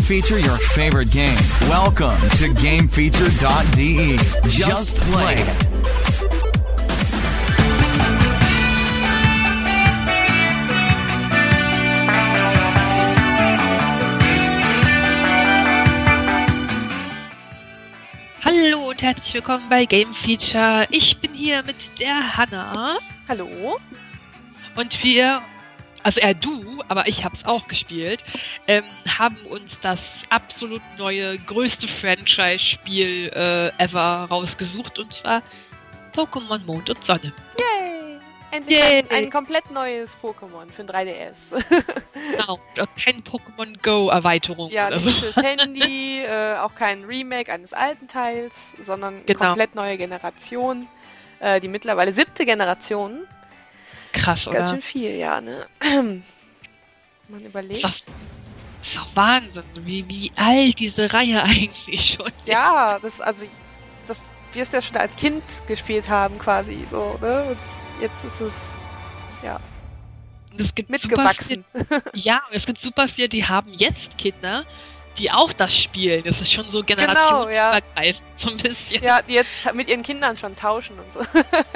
feature your favorite game. Welcome to GameFeature.de. Just play it. Hallo und herzlich willkommen bei Game Feature. Ich bin hier mit der Hanna. Hallo. Und wir, also du, aber ich habe es auch gespielt, haben uns das absolut neue, größte Franchise-Spiel ever rausgesucht. Und zwar Pokémon Mond und Sonne. Yay! Endlich ein komplett neues Pokémon für den 3DS. Genau, keine Pokémon Go-Erweiterung. Ja, oder nicht so. fürs Handy, auch kein Remake eines alten Teils, sondern komplett neue Generation. Die mittlerweile 7. Generation. Krass, oder? Ganz schön viel, ja, ne? Man überlegt. Ist doch Wahnsinn, wie alt diese Reihe eigentlich schon ist. Ja, wir es ja schon als Kind gespielt haben, quasi, so, ne? Und jetzt ist es, ja, Und es gibt mitgewachsen. Es gibt super viele, die haben jetzt Kinder, die auch das spielen. Das ist schon so generationsübergreifend, so ein bisschen. Ja, die jetzt mit ihren Kindern schon tauschen und so.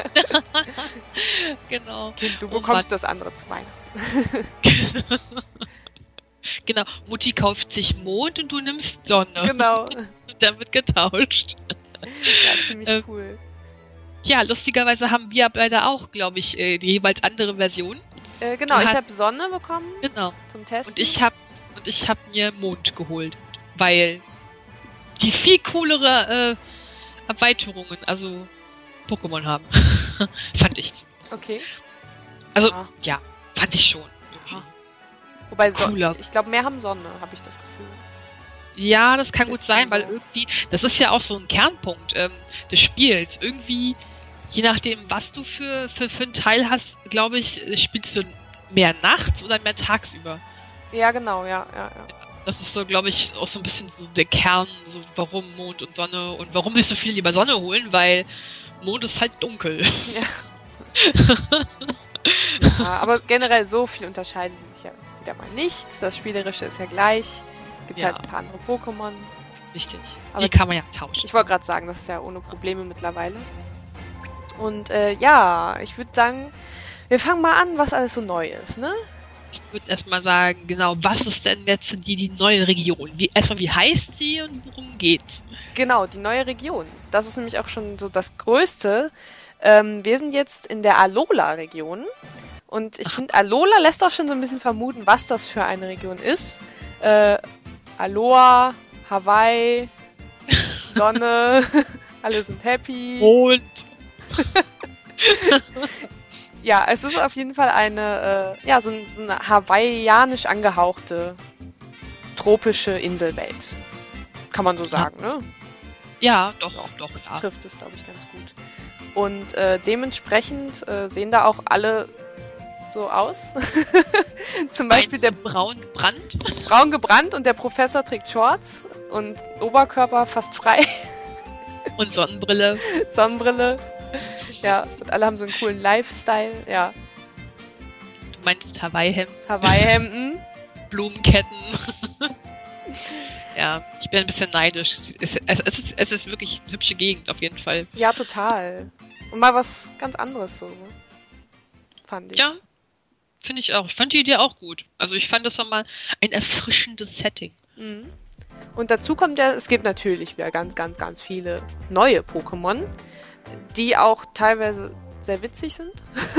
Genau. Kind, du bekommst das andere zu Weihnachten. Genau. Mutti kauft sich Mond und du nimmst Sonne. Genau. Dann wird getauscht. Ja, ziemlich cool. Ja, lustigerweise haben wir beide auch, glaube ich, die jeweils andere Version. Genau, ich habe Sonne bekommen. Genau. Zum Testen. Und ich habe mir Mond geholt, weil die viel coolere Erweiterungen, also Pokémon haben. Fand ich zumindest. Okay. Also, ja, fand ich schon. Aha. Wobei Cooler. Ich glaube, mehr haben Sonne, habe ich das Gefühl. Ja, das kann gut sein, so. weil irgendwie, das ist ja auch so ein Kernpunkt des Spiels. Irgendwie, je nachdem, was du für einen Teil hast, glaube ich, spielst du mehr nachts oder mehr tagsüber. Ja, genau, ja. Das ist so, glaube ich, auch so ein bisschen so der Kern, so warum Mond und Sonne und warum willst du viel lieber Sonne holen, weil Mond ist halt dunkel. Ja. Ja, aber generell so viel unterscheiden sie sich ja wieder mal nicht. Das Spielerische ist ja gleich. Es gibt halt ein paar andere Pokémon. Richtig. Aber die kann man ja tauschen. Ich wollte gerade sagen, das ist ja ohne Probleme mittlerweile. Und ich würde sagen, wir fangen mal an, was alles so neu ist, ne? Ich würde erstmal sagen, genau, was ist denn jetzt die neue Region? Wie heißt sie und worum geht's? Genau, die neue Region. Das ist nämlich auch schon so das Größte. Wir sind jetzt in der Alola-Region. Und ich finde, Alola lässt auch schon so ein bisschen vermuten, was das für eine Region ist. Aloha, Hawaii, Sonne, alle sind happy. Und ja, es ist auf jeden Fall eine, so eine hawaiianisch angehauchte tropische Inselwelt. Kann man so sagen, ne? Ja, doch, ja. Trifft es, glaube ich, ganz gut. Und dementsprechend sehen da auch alle so aus. Zum Beispiel der braun gebrannt. Braun gebrannt und der Professor trägt Shorts und Oberkörper fast frei. Und Sonnenbrille. Ja, und alle haben so einen coolen Lifestyle, ja. Du meinst Hawaii-Hemden? Hawaii-Hemden. Blumenketten. Ja, ich bin ein bisschen neidisch. Es ist wirklich eine hübsche Gegend, auf jeden Fall. Ja, total. Und mal was ganz anderes so, fand ich. Ja, finde ich auch. Ich fand die Idee auch gut. Also ich fand, das war mal ein erfrischendes Setting. Mhm. Und dazu kommt ja, es gibt natürlich wieder ganz, ganz, ganz viele neue Pokémon, die auch teilweise sehr witzig sind.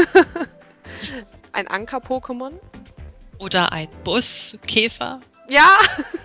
Ein Anker-Pokémon. Oder ein Buskäfer. Ja!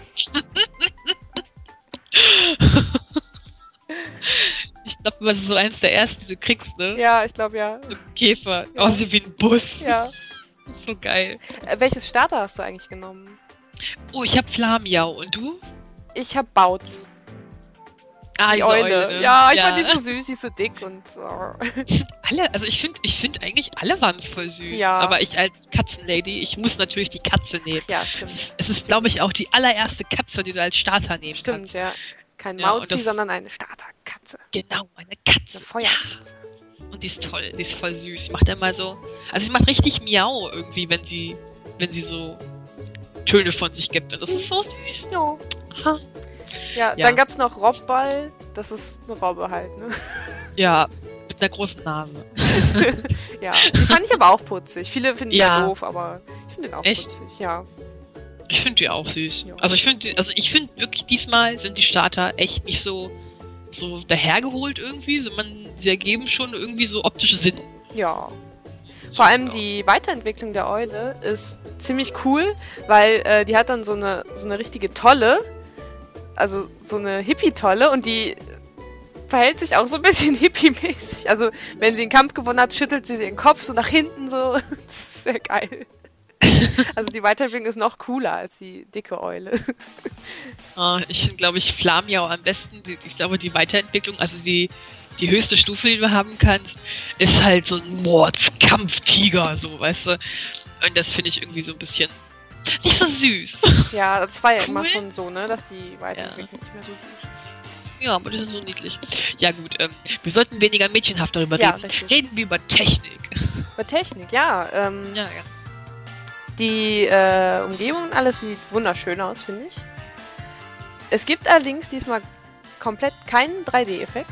Ich glaube, das ist so eins der ersten, die du kriegst, ne? Ja, ich glaube, ja. So ein Käfer. Ja. Aussieht wie ein Bus. Ja. Das ist so geil. Welches Starter hast du eigentlich genommen? Oh, ich habe Flamiau. Und du? Ich habe Bautz. Ah, die diese Eule. Ne? Ja, ich fand die so süß, die ist so dick und Alle, also ich finde eigentlich alle waren voll süß. Ja. Aber ich als Katzenlady, ich muss natürlich die Katze nehmen. Ja, stimmt. Es ist, glaube ich, auch die allererste Katze, die du als Starter nehmen Stimmt, kannst. ja. Kein Ja, Mauzi, und das- sondern eine Starterkatze. Genau, eine Katze. Eine Feuerkatze. Ja. Und die ist toll, die ist voll süß. Sie macht immer so, also sie macht richtig Miau irgendwie, wenn sie so Töne von sich gibt. Und das ist so süß. Ja. Ja, Ja. dann gab's noch Robball. Das ist eine Robbe halt, ne? Ja, mit einer großen Nase. Ja, die fand ich aber auch putzig. Viele finden die Ja. doof, aber ich finde den auch Echt? putzig, ja. Ich finde die auch süß. Ja. Also ich finde wirklich diesmal sind die Starter echt nicht so dahergeholt irgendwie, sondern sie ergeben schon irgendwie so optische Sinn. Ja. So, Vor allem ja. die Weiterentwicklung der Eule ist ziemlich cool, weil die hat dann so eine richtige Tolle, also so eine Hippie-Tolle und die verhält sich auch so ein bisschen hippie-mäßig. Also wenn sie einen Kampf gewonnen hat, schüttelt sie den Kopf so nach hinten so. Das ist sehr geil. Also die Weiterentwicklung ist noch cooler als die dicke Eule. Ich finde, glaube ich, Flamiau am besten. Ich glaube, die Weiterentwicklung, also die höchste Stufe, die du haben kannst, ist halt so ein Mordskampftiger, so, weißt du. Und das finde ich irgendwie so ein bisschen nicht so süß. Ja, das war ja Cool. immer schon so, ne, dass die Weiterentwicklung nicht mehr so süß ist. Ja, aber die sind so niedlich. Ja gut, wir sollten weniger mädchenhaft darüber Ja, reden. richtig. Reden wir über Technik. Bei Technik, ja. Ja. Die Umgebung und alles sieht wunderschön aus, finde ich. Es gibt allerdings diesmal komplett keinen 3D-Effekt.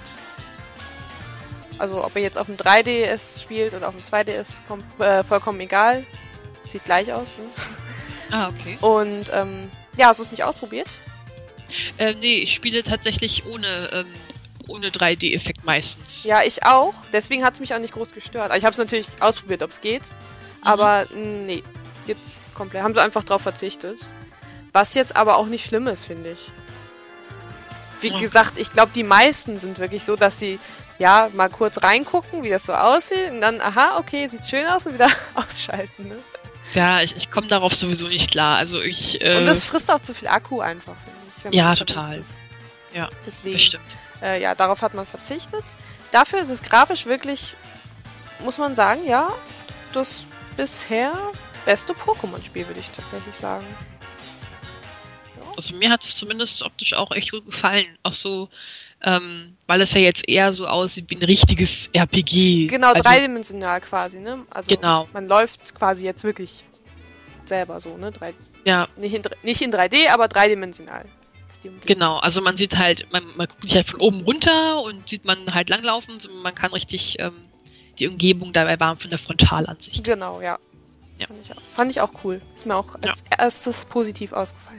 Also ob ihr jetzt auf dem 3DS spielt oder auf dem 2DS, vollkommen egal. Sieht gleich aus. Ne? Ah, okay. Und ja, hast du es nicht ausprobiert? Nee, ich spiele tatsächlich ohne 3D-Effekt meistens. Ja, ich auch. Deswegen hat es mich auch nicht groß gestört. Also ich habe es natürlich ausprobiert, ob es geht. Aber nee, jetzt komplett. Haben sie einfach drauf verzichtet. Was jetzt aber auch nicht schlimm ist, finde ich. Wie Okay. gesagt, ich glaube, die meisten sind wirklich so, dass sie ja mal kurz reingucken, wie das so aussieht und dann, aha, okay, sieht schön aus und wieder ausschalten. Ne? Ja, ich komme darauf sowieso nicht klar. Also Und das frisst auch zu viel Akku einfach, finde ich. wenn man Ja, unterwegs total. ist. Ja, Deswegen, das stimmt. ja, darauf hat man verzichtet. Dafür ist es grafisch wirklich, muss man sagen, ja, das bisher beste Pokémon-Spiel, würde ich tatsächlich sagen. Also mir hat es zumindest optisch auch echt gut gefallen. Auch so, weil es ja jetzt eher so aussieht wie ein richtiges RPG. Genau, also, dreidimensional quasi, ne? Also Genau. man läuft quasi jetzt wirklich selber so, ne? Ja, Nicht in 3D, aber dreidimensional. Ist die Umgebung. genau. Also man sieht halt, man guckt nicht halt von oben runter und sieht man halt langlaufen, sondern man kann richtig die Umgebung dabei wahren von der Frontalansicht. Genau, ja. Ja. Fand ich auch cool. Ist mir auch als erstes positiv aufgefallen.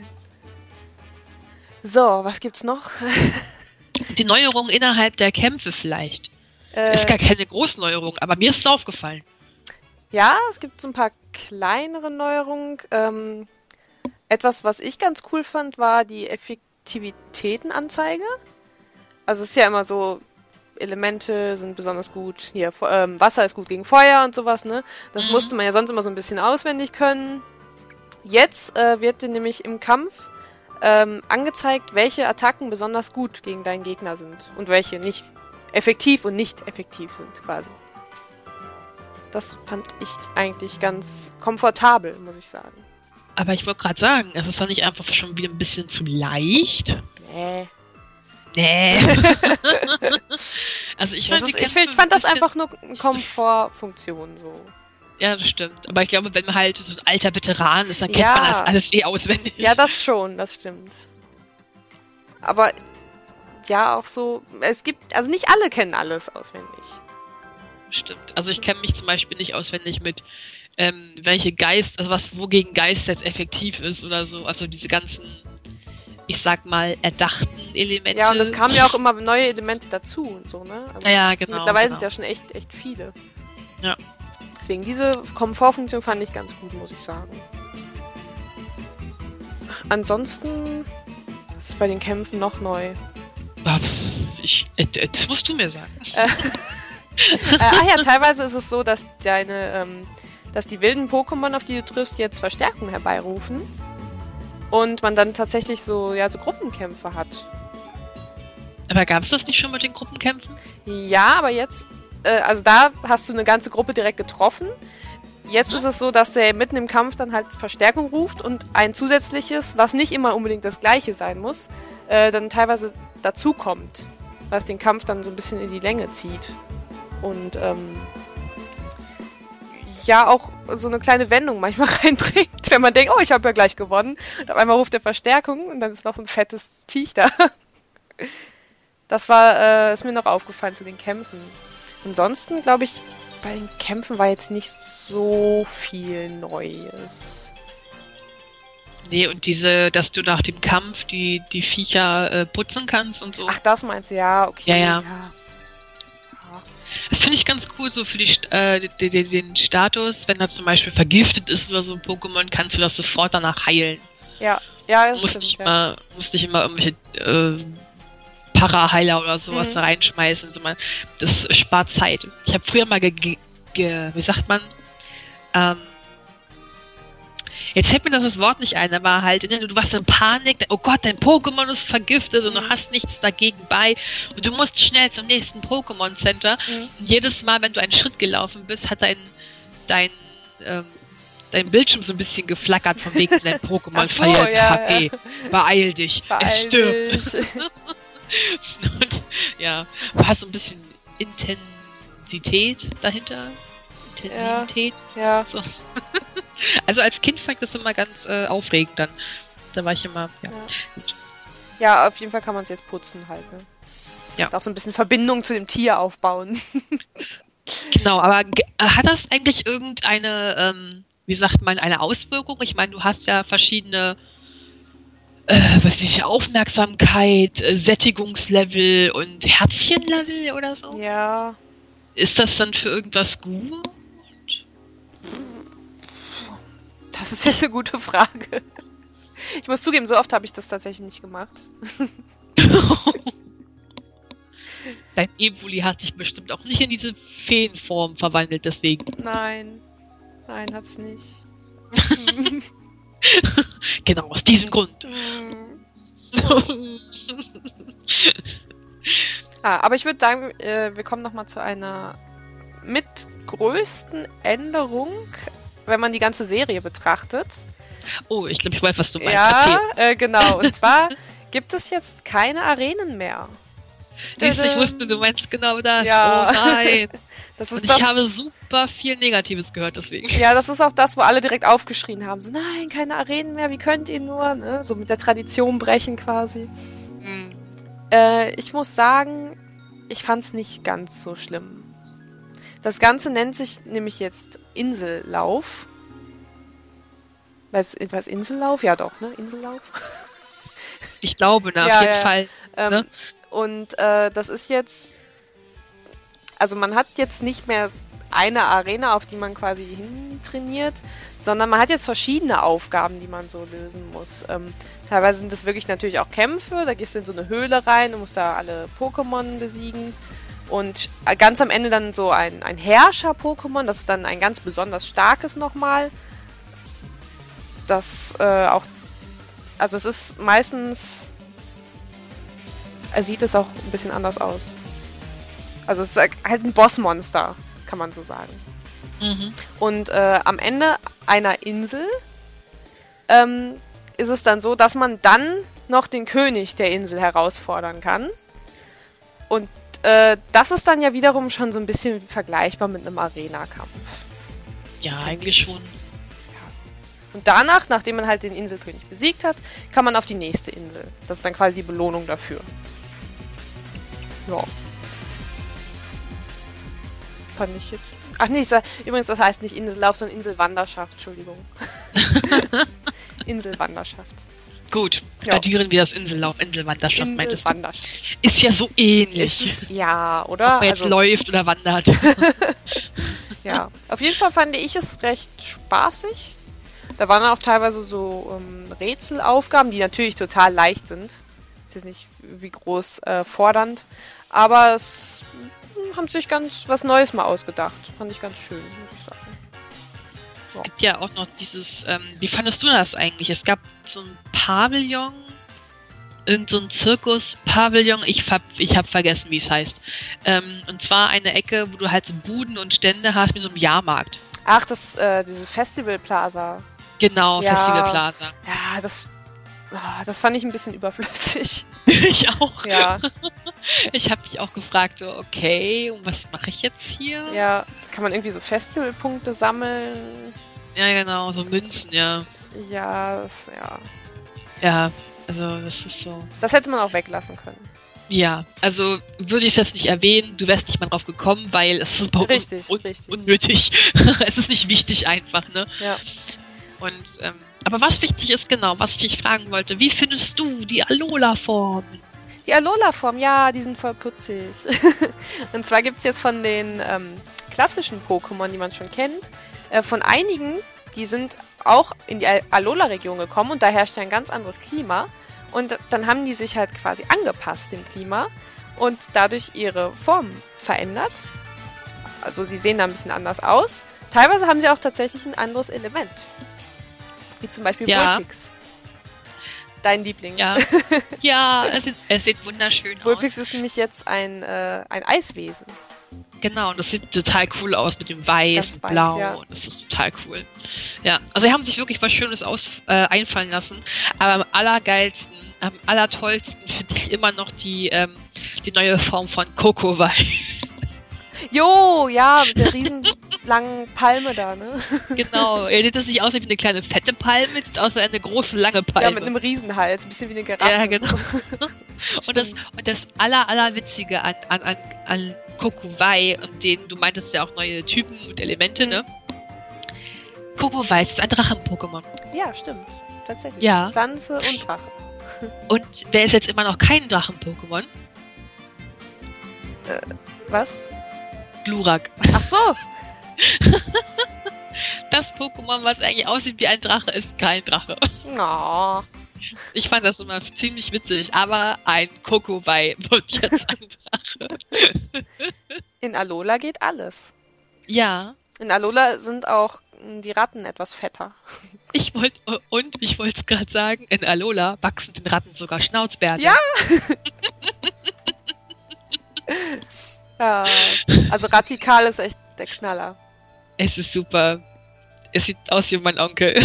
So, was gibt's noch? Die Neuerung innerhalb der Kämpfe vielleicht. Ist gar keine Großneuerung, aber mir ist es aufgefallen. Ja, es gibt so ein paar kleinere Neuerungen. Etwas, was ich ganz cool fand, war die Effektivitätenanzeige. Also es ist ja immer so, Elemente sind besonders gut. Hier, Wasser ist gut gegen Feuer und sowas, ne? Das musste man ja sonst immer so ein bisschen auswendig können. Jetzt wird dir nämlich im Kampf angezeigt, welche Attacken besonders gut gegen deinen Gegner sind und welche nicht effektiv und nicht effektiv sind, quasi. Das fand ich eigentlich ganz komfortabel, muss ich sagen. Aber ich wollte gerade sagen, es ist doch nicht einfach schon wieder ein bisschen zu leicht. Nee. Nee. Also ich fand das einfach nur eine Komfortfunktion so. Ja, das stimmt. Aber ich glaube, wenn man halt so ein alter Veteran ist, dann kennt Ja. man das alles auswendig. Ja, das schon, das stimmt. Aber ja, auch so, es gibt, also nicht alle kennen alles auswendig. Stimmt. Also ich kenne mich zum Beispiel nicht auswendig mit, welche Geist, also wogegen Geist jetzt effektiv ist oder so. Also diese ganzen, ich sag mal, erdachten Elemente. Ja, und es kamen ja auch immer neue Elemente dazu und so, ne? Also Ja, das- genau, Mittlerweile genau. sind es ja schon echt viele. Ja. Deswegen, diese Komfortfunktion fand ich ganz gut, muss ich sagen. Ansonsten ist bei den Kämpfen noch neu. Das musst du mir sagen. Ja, teilweise ist es so, dass dass die wilden Pokémon, auf die du triffst, jetzt Verstärkung herbeirufen. Und man dann tatsächlich so Gruppenkämpfe hat. Aber gab es das nicht schon mit den Gruppenkämpfen? Ja, aber jetzt, also da hast du eine ganze Gruppe direkt getroffen. Jetzt ist es so, dass er mitten im Kampf dann halt Verstärkung ruft und ein zusätzliches, was nicht immer unbedingt das gleiche sein muss, dann teilweise dazukommt, was den Kampf dann so ein bisschen in die Länge zieht. Und ja auch so eine kleine Wendung manchmal reinbringt, wenn man denkt, oh, ich habe ja gleich gewonnen. Und auf einmal ruft er Verstärkung und dann ist noch so ein fettes Viech da. Das ist mir noch aufgefallen zu den Kämpfen. Ansonsten, glaube ich, bei den Kämpfen war jetzt nicht so viel Neues. Nee, und dass du nach dem Kampf die Viecher putzen kannst und so. Ach, das meinst du? Ja, okay. Ja. Das finde ich ganz cool, so für den Status, wenn er zum Beispiel vergiftet ist oder so ein Pokémon, kannst du das sofort danach heilen. Ja, das musst stimmt, nicht immer irgendwelche Para-Heiler oder sowas da reinschmeißen. Das spart Zeit. Ich habe früher mal wie sagt man, jetzt fällt mir das Wort nicht ein, aber halt, du warst in Panik, oh Gott, dein Pokémon ist vergiftet und du hast nichts dagegen bei und du musst schnell zum nächsten Pokémon Center. Und jedes Mal, wenn du einen Schritt gelaufen bist, hat dein Bildschirm so ein bisschen geflackert, von wegen dein Pokémon verliert HP. Beeil dich, es stirbt. Und ja, war so ein bisschen Intensität dahinter. Intensität. Ja. So. Also als Kind fand ich das immer ganz aufregend dann. Da war ich immer, Ja, auf jeden Fall kann man es jetzt putzen halt, ne? Ja. Und auch so ein bisschen Verbindung zu dem Tier aufbauen. Genau, aber hat das eigentlich irgendeine, wie sagt man, eine Auswirkung? Ich meine, du hast ja verschiedene Aufmerksamkeit, Sättigungslevel und Herzchenlevel oder so? Ja. Ist das dann für irgendwas gut? Das ist jetzt eine gute Frage. Ich muss zugeben, so oft habe ich das tatsächlich nicht gemacht. Dein Evoli hat sich bestimmt auch nicht in diese Feenform verwandelt, deswegen. Nein, hat's nicht. Genau, aus diesem Grund. Aber ich würde sagen, wir kommen nochmal zu einer mit größten Änderung, wenn man die ganze Serie betrachtet. Oh, ich glaube, ich weiß, was du meinst. Ja, genau. Und zwar gibt es jetzt keine Arenen mehr. Ich wusste, du meinst genau das. Ja. Oh nein. Und ich habe super viel Negatives gehört, deswegen. Ja, das ist auch das, wo alle direkt aufgeschrien haben. So, nein, keine Arenen mehr, wie könnt ihr nur? Ne? So mit der Tradition brechen quasi. Ich muss sagen, ich fand's nicht ganz so schlimm. Das Ganze nennt sich nämlich jetzt Insellauf. Was Insellauf? Ja doch, ne? Insellauf. Ich glaube, auf jeden Fall. Ne? Und das ist jetzt... Also man hat jetzt nicht mehr eine Arena, auf die man quasi hintrainiert, sondern man hat jetzt verschiedene Aufgaben, die man so lösen muss. Teilweise sind das wirklich natürlich auch Kämpfe, da gehst du in so eine Höhle rein und musst da alle Pokémon besiegen. Und ganz am Ende dann so ein Herrscher-Pokémon, das ist dann ein ganz besonders starkes nochmal. Das auch, also es ist meistens, sieht es auch ein bisschen anders aus. Also es ist halt ein Bossmonster, kann man so sagen. Und am Ende einer Insel ist es dann so, dass man dann noch den König der Insel herausfordern kann. Und das ist dann ja wiederum schon so ein bisschen vergleichbar mit einem Arena-Kampf. Ja, eigentlich schon. Und danach, nachdem man halt den Inselkönig besiegt hat, kann man auf die nächste Insel. Das ist dann quasi die Belohnung dafür. Ja. Fand ich jetzt... Ach nee, übrigens, das heißt nicht Insellauf, sondern Inselwanderschaft, Entschuldigung. Inselwanderschaft. Gut, addieren wir das Insellauf, Inselwanderschaft, meintest du? Ist ja so ähnlich. Ja, oder? Ob man jetzt läuft oder wandert. Ja, auf jeden Fall fand ich es recht spaßig. Da waren auch teilweise so Rätselaufgaben, die natürlich total leicht sind. Ist jetzt nicht wie groß fordernd, aber es haben sich ganz was Neues mal ausgedacht. Fand ich ganz schön, muss ich sagen. Es gibt ja auch noch dieses, wie fandest du das eigentlich? Es gab so ein Pavillon, irgend so ein Zirkus-Pavillon, ich hab vergessen, wie es heißt. Und zwar eine Ecke, wo du halt so Buden und Stände hast, wie so einem Jahrmarkt. Ach, diese Festival Plaza. Genau, ja. Festival Plaza. Ja, das fand ich ein bisschen überflüssig. Ich auch. Ja. Ich habe mich auch gefragt, so, okay, und was mache ich jetzt hier? Ja, kann man irgendwie so Festivalpunkte sammeln. Ja, genau, so Münzen, ja. Ja. Ja, also das ist so. Das hätte man auch weglassen können. Ja, also würde ich es jetzt nicht erwähnen, du wärst nicht mal drauf gekommen, weil es ist super Richtig. unnötig. Es ist nicht wichtig einfach, ne? Ja. Und, aber was wichtig ist, genau, was ich dich fragen wollte, wie findest du die Alola-Form? Die Alola-Form, ja, die sind voll putzig. Und zwar gibt es jetzt von den klassischen Pokémon, die man schon kennt, von einigen, die sind auch in die Alola-Region gekommen und da herrscht ja ein ganz anderes Klima. Und dann haben die sich halt quasi angepasst dem Klima und dadurch ihre Form verändert. Also die sehen da ein bisschen anders aus. Teilweise haben sie auch tatsächlich ein anderes Element. Wie zum Beispiel Vulpix. Dein Liebling. Ja, ja, es sieht wunderschön Vulpix aus. ist nämlich jetzt ein Eiswesen. Genau, und das sieht total cool aus mit dem Weiß Ganz und weiß, Blau. ja. Und das ist total cool. Ja, also sie haben sich wirklich was Schönes einfallen lassen. Aber am allergeilsten, am allertollsten finde ich immer noch die neue Form von Kokowai. Jo, ja, mit der riesen langen Palme da, ne? Genau, er sieht das nicht aus wie eine kleine fette Palme, sieht aus wie eine große lange Palme. Ja, mit einem Riesenhals, ein bisschen wie eine Giraffe. Ja, genau. So. und das allerwitzige an Kokowai, und den, du meintest ja auch neue Typen und Elemente, ne? Kokowai ist ein Drachen-Pokémon. Ja, stimmt. Tatsächlich. Ja. Pflanze und Drache. Und wer ist jetzt immer noch kein Drachen-Pokémon? Was? Glurak. Ach so! Das Pokémon, was eigentlich aussieht wie ein Drache, ist kein Drache. Oh. Ich fand das immer ziemlich witzig, aber ein Kokowai wird jetzt ein Drache. In Alola geht alles. Ja, In Alola sind auch die Ratten etwas fetter. ich wollte es gerade sagen, in Alola wachsen den Ratten sogar Schnauzbärte. Ja! Ja, also Radikal ist echt der Knaller. Es ist super. Es sieht aus wie mein Onkel.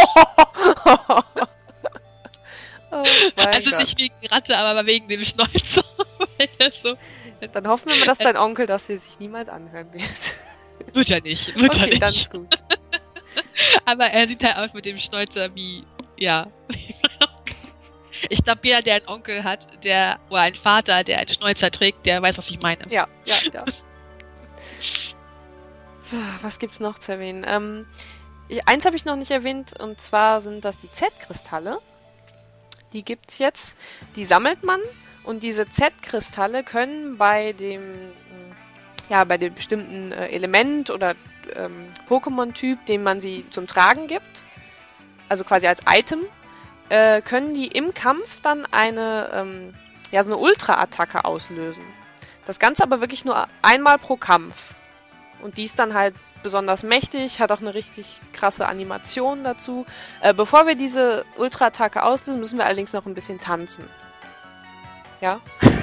Oh mein Also Gott. nicht wegen Ratte, aber wegen dem Schnäuzer. Weil er so, Dann hoffen wir mal, dass dein Onkel das hier sich niemals anhören wird. wird er nicht. Wird er Okay, dann nicht. ist gut. Aber er sieht halt aus mit dem Schnäuzer wie, ja. Ich glaube, jeder, der einen Onkel hat, oder einen Vater, der einen Schnäuzer trägt, der weiß, was ich meine. Ja. So, was gibt's noch zu erwähnen? Eins habe ich noch nicht erwähnt, und zwar sind das die Z-Kristalle. Die gibt's jetzt. Die sammelt man, und diese Z-Kristalle können bei dem bestimmten Element oder Pokémon-Typ, dem man sie zum Tragen gibt, also quasi als Item, können die im Kampf dann so eine Ultra-Attacke auslösen. Das Ganze aber wirklich nur einmal pro Kampf. Und die ist dann halt besonders mächtig, hat auch eine richtig krasse Animation dazu. Bevor wir diese Ultra-Attacke auslösen, müssen wir allerdings noch ein bisschen tanzen. Ja?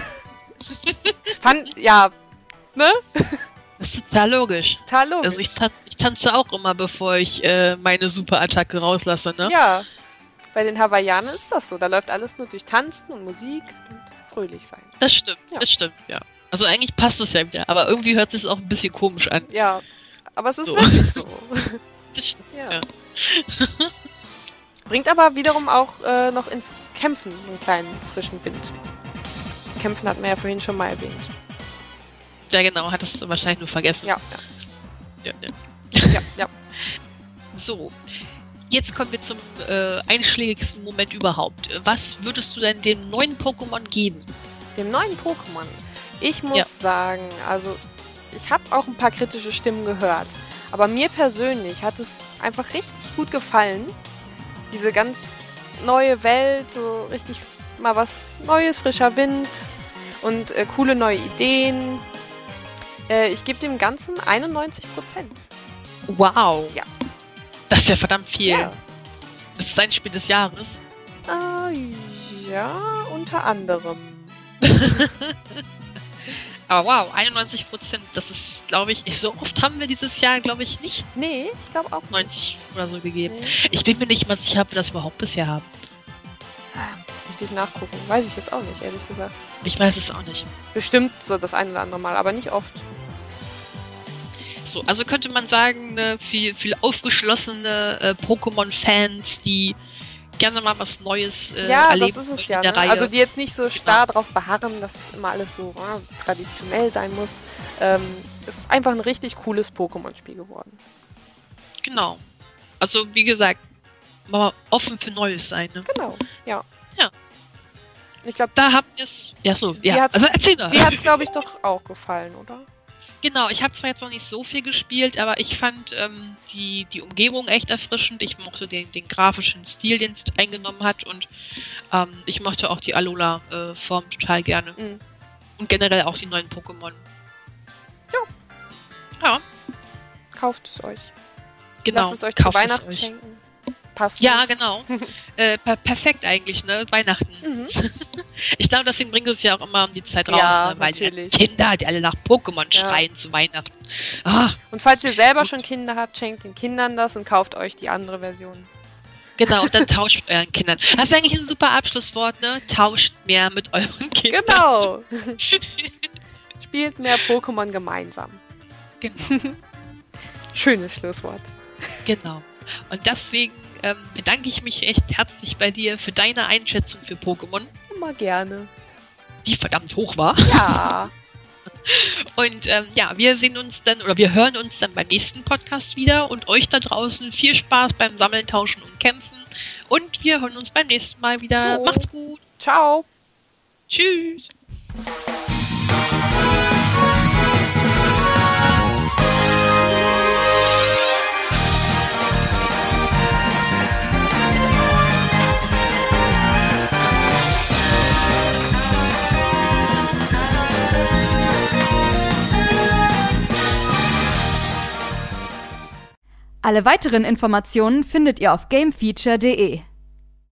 Ne? Das ist total logisch. Total logisch. Also ich tanze auch immer, bevor ich meine Superattacke rauslasse, ne? Ja, bei den Hawaiianern ist das so. Da läuft alles nur durch Tanzen und Musik und fröhlich sein. Das stimmt, Ja. das stimmt, ja. Also eigentlich passt es ja wieder, aber irgendwie hört es sich auch ein bisschen komisch an. Ja, aber es ist So. wirklich so. Das stimmt, Ja. ja. Bringt aber wiederum auch noch ins Kämpfen einen kleinen frischen Wind. Kämpfen hatten wir ja vorhin schon mal erwähnt. Ja, genau, hattest du wahrscheinlich nur vergessen. Ja. So, jetzt kommen wir zum einschlägigsten Moment überhaupt. Was würdest du denn dem neuen Pokémon geben? Dem neuen Pokémon. Ich muss sagen, also ich habe auch ein paar kritische Stimmen gehört. Aber mir persönlich hat es einfach richtig gut gefallen. Diese ganz neue Welt, so richtig mal was Neues, frischer Wind und coole neue Ideen. Ich gebe dem Ganzen 91%. Wow. Ja. Das ist ja verdammt viel. Ja. Das ist dein Spiel des Jahres. Ja, unter anderem. Aber wow, 91%, das ist, glaube ich, so oft haben wir dieses Jahr, glaube ich, nicht Nee, ich glaube auch nicht. 90 oder so gegeben. Nee. Ich bin mir nicht mal sicher, ob wir das überhaupt bisher haben. Müsste ich nachgucken. Weiß ich jetzt auch nicht, ehrlich gesagt. Ich weiß es auch nicht. Bestimmt so das ein oder andere Mal, aber nicht oft. So, also könnte man sagen, viel aufgeschlossene Pokémon-Fans, die gerne mal was Neues erleben. Ja, das ist es ja. Ne? Also die jetzt nicht so starr drauf beharren, dass es immer alles so traditionell sein muss. Es ist einfach ein richtig cooles Pokémon-Spiel geworden. Genau. Also wie gesagt, mal offen für Neues sein. Ne? Genau, ja. Ja. Ich glaube, da habt ihr es. Ja, so, ja. Also erzähl doch. Die hat es, glaube ich, doch auch gefallen, oder? Genau, ich habe zwar jetzt noch nicht so viel gespielt, aber ich fand die Umgebung echt erfrischend. Ich mochte den grafischen Stil, den es eingenommen hat, und ich mochte auch die Alola-Form total gerne. Mhm. Und generell auch die neuen Pokémon. Ja. Kauft es euch. Genau. Lasst es euch zu Weihnachten schenken. Passt. Ja, genau. Perfekt eigentlich, ne? Weihnachten. Mhm. Ich glaube, deswegen bringt es ja auch immer um die Zeit raus, ja, ne? Weil natürlich. Die Kinder, die alle nach Pokémon schreien zu Weihnachten. Und falls ihr selber schon Kinder habt, schenkt den Kindern das und kauft euch die andere Version. Genau, und dann tauscht mit euren Kindern. Das ist eigentlich ein super Abschlusswort, ne? Tauscht mehr mit euren Kindern. Genau. Spielt mehr Pokémon gemeinsam. Genau. Schönes Schlusswort. Genau. Und deswegen bedanke ich mich echt herzlich bei dir für deine Einschätzung für Pokémon. Immer gerne. Die verdammt hoch war. Ja. Und wir hören uns dann beim nächsten Podcast wieder, und euch da draußen viel Spaß beim Sammeln, Tauschen und Kämpfen. Und wir hören uns beim nächsten Mal wieder. Oh. Macht's gut. Ciao. Tschüss. Alle weiteren Informationen findet ihr auf gamefeature.de.